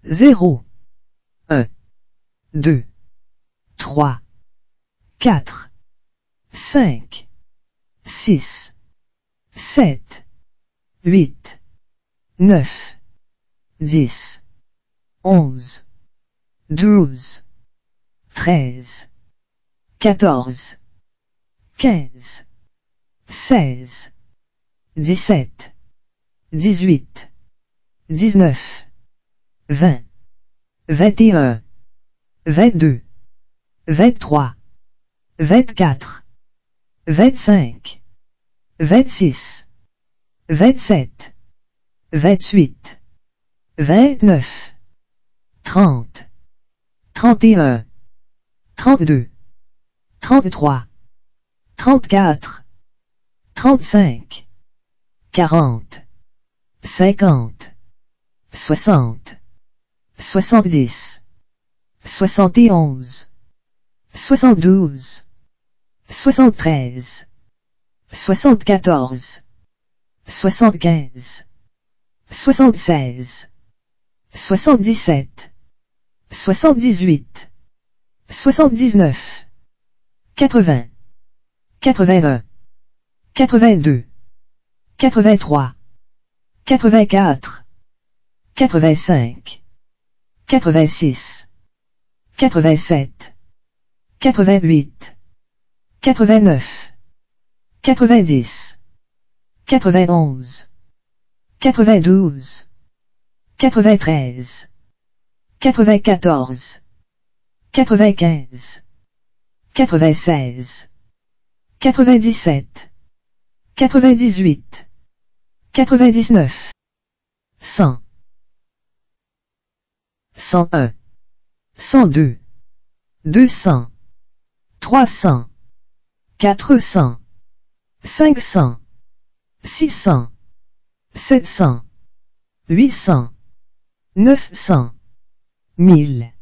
0, 1, 2, 3, 4, 5, 6, 7, 8, 9, 10, 11, 12, 13, 14, 15, 16, 17, 18, 19, 20, 21, 22, 23, 24, 25, 26, 27, 28, 29, 30, 31, 32, 33, 34, 35, 40, 50, 60, 70, 71, 72, 73, 74, 75, 76, 77, 78, 79, 80, 81, 82, 83, 84, 85, 86, 87, 88, 89, 90, 91, 92, 93, 94, 95, 96, 97, 98, 99, 100, 101, 102, 200, 300, 400, 500, 600, 700, 800, 900, 1000.